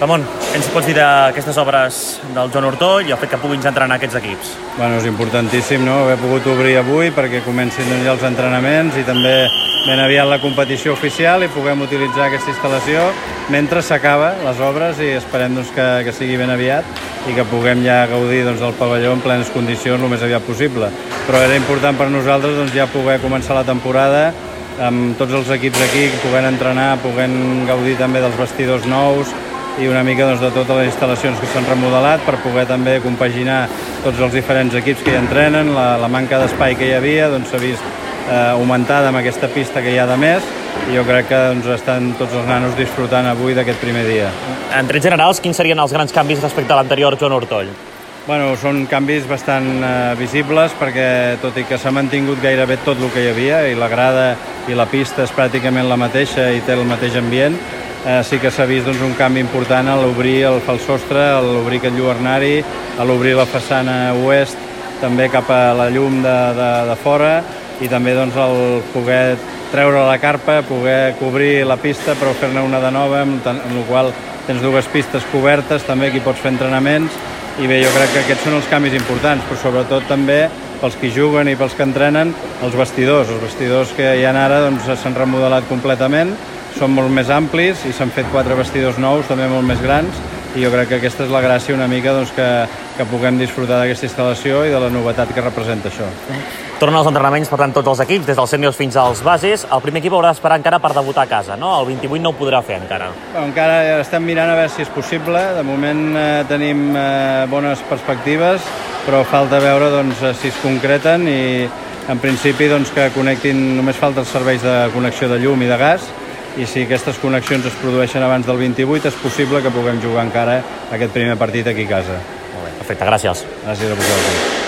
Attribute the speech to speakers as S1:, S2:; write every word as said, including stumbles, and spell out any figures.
S1: Ramon, què ens pots dir d'aquestes obres del Joan Ortoll i el fet que puguin entrenar aquests equips?
S2: Bueno, és importantíssim, no?, haver pogut obrir avui perquè comencin ja els entrenaments i també ben aviat la competició oficial i puguem utilitzar aquesta instal·lació mentre s'acaba les obres i esperem doncs, que, que sigui ben aviat i que puguem ja gaudir doncs, del pavelló en plenes condicions el més aviat possible. Però era important per nosaltres doncs, ja poder començar la temporada amb tots els equips aquí, poder entrenar, poder gaudir també dels vestidors nous i una mica doncs, de totes les instal·lacions que s'han remodelat per poder també compaginar tots els diferents equips que hi entrenen. La, la manca d'espai que hi havia doncs, s'ha vist eh, augmentada amb aquesta pista que hi ha de més i jo crec que doncs, estan tots els nanos disfrutant avui d'aquest primer dia.
S1: En trets generals, quins serien els grans canvis respecte a l'anterior Joan Ortoll?
S2: Bueno, són canvis bastant eh, visibles perquè tot i que s'ha mantingut gairebé tot el que hi havia i la grada i la pista és pràcticament la mateixa i té el mateix ambient, Eh, sí que s'ha vist doncs, un canvi important a l'obrir el falsostre, a l'obrir aquest lluernari, a l'obrir la façana oest també cap a la llum de, de, de fora i també doncs, el poder treure la carpa, poder cobrir la pista però fer-ne una de nova, amb, amb la qual tens dues pistes cobertes, també aquí pots fer entrenaments i bé, jo crec que aquests són els canvis importants, però sobretot també pels que juguen i pels que entrenen, els vestidors. Els vestidors que hi ha ara doncs, s'han remodelat completament, són molt més amplis i s'han fet quatre vestidors nous, també molt més grans, i jo crec que aquesta és la gràcia una mica doncs, que, que puguem disfrutar d'aquesta instal·lació i de la novetat que representa això.
S1: Tornen els entrenaments, per tant, tots els equips, des dels sèniors fins als bases. El primer equip haurà d'esperar encara per debutar a casa, no? El vint-i-vuit no ho podrà fer encara.
S2: Bueno, encara estem mirant a veure si és possible. De moment eh, tenim eh, bones perspectives, però falta veure doncs, si es concreten i en principi doncs, que connectin, només falta els serveis de connexió de llum i de gas, i si aquestes connexions es produeixen abans del vint-i-vuit és possible que puguem jugar encara aquest primer partit aquí a casa.
S1: Molt bé, perfecte, gràcies.
S2: Gràcies a vosaltres.